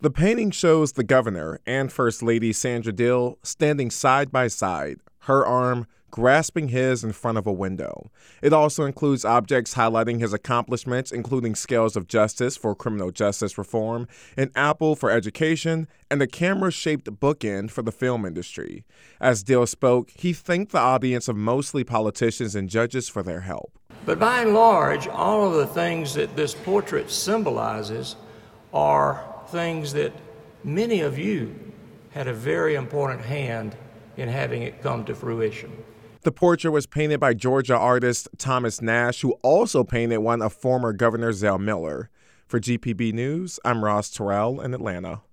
The painting shows the governor and First Lady Sandra Dill standing side by side, her arm grasping his in front of a window. It also includes objects highlighting his accomplishments, including scales of justice for criminal justice reform, an apple for education, and a camera-shaped bookend for the film industry. As Dill spoke, he thanked the audience of mostly politicians and judges for their help. But by and large, all of the things that this portrait symbolizes are things that many of you had a very important hand in having it come to fruition. The portrait was painted by Georgia artist Thomas Nash, who also painted one of former Governor Zell Miller. For GPB News, I'm Ross Terrell in Atlanta.